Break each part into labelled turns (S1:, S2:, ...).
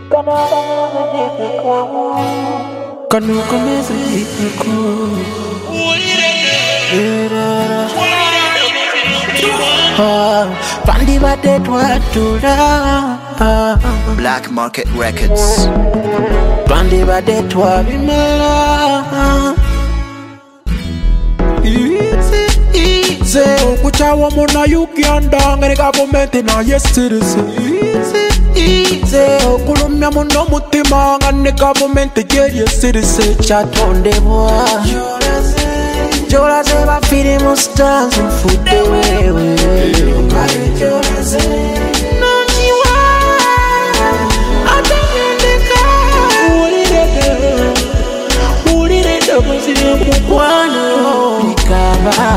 S1: Kanu kameze jiko Pandi bade twatura
S2: Black Market Records.
S1: Pandi bade twabimela Easy Kuchawa mona yukianda Ngere government na yes citizen Easy Kulumya mona mutima Ngane government get yes citizen Chatonde boa Jola se va firi mustanzu Mfute wewe Jola se Nonjiwa Atanyendeka Urirede Mwazini mkwano Nikaba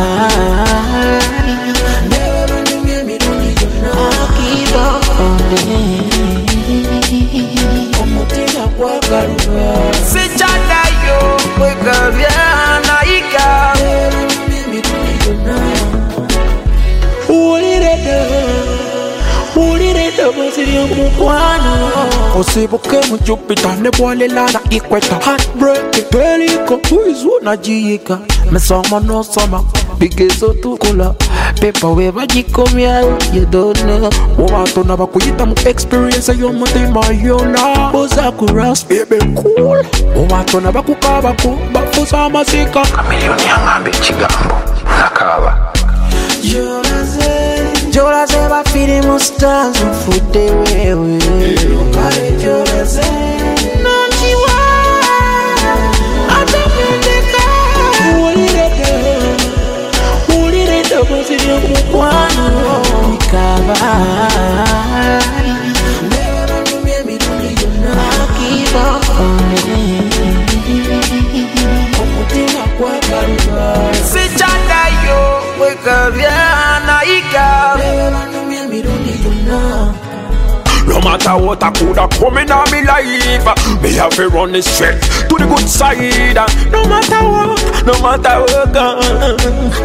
S1: Never running me I'll keep on falling Omutima kwa karuwa Sichada yo Weka vyana ika Ulirede mwaziri mkwano Usibuke mjupita nebwale lana ikweta Heartbreak Peliko uizu na jika Mesoma no soma Bigezo tukula Pepa weba jikomya You don't know Watu na bakuyita mu experience Yo mutima yona Boza kuras baby cool Watu na bakukaba ku Bafusa masika
S3: Kamilioni yangambe chigambo Nakaba
S1: Jola se va firi mustanzu Mfute wewe Jola se Nonjiwa Atanyendeka Ulirede Mwaziri mkwano Nikaba Never numye miruni yona I'll keep on falling Omutima kwa karuwa Sichada yo Weka vyana ika
S4: No matter what I coulda come in on me life, me have to run it straight to the good side. No matter what, no matter what.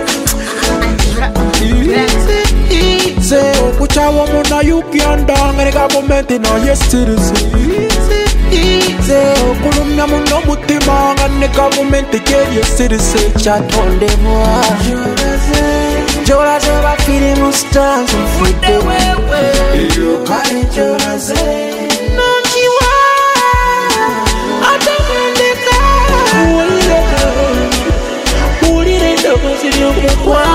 S1: Easy, kuchawa mona yukianda Ngere government na yes citizen Easy, kulumya mona mutima Ngane government get yes citizen Chatonde boa Jola se va firi mustanzu Mfute wewe Jola se Nonjiwa Atanyendeka Ulirede Mwaziri mkwano